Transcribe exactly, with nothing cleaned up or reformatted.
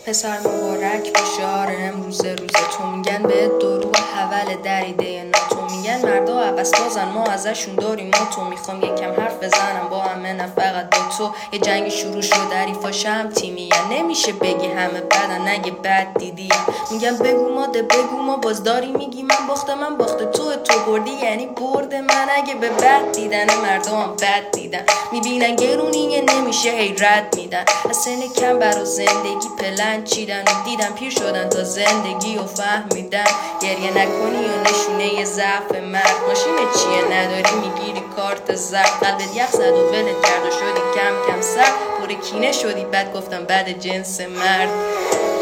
پسر مبارک بشار امروز روز تو، میگن به درو و حول دریده ناتو، میگن مردا عبس بازن ما ازشون داریم ما تو. میخوام یکم حرف بزنم با همه نه فقط با تو. یه جنگ شروع شد حریفاشم تیمی، نمیشه بگی همه بدن اگه بد دیدی. میگن بگو ماده بگو ما باز داری میگی من باخته من باخته تو تو بردی یعنی برد من. اگه به بد دیدن مردم هم بد دیدن، میبینن گرونیه نمیشه هی رد میدن. از سن کم برا زندگی پلن چیدن و دیدن پیر شدن تا زندگی و فهمیدن. گریه نکنی و نشونه یه ضعف مرد. ماشین چیه نداری میگیری کارت زرد. قلبت یخ زد و ولت کرد و شدی کم کم سر. پر کینه شدی بعد گفتم بعد جنس مرد.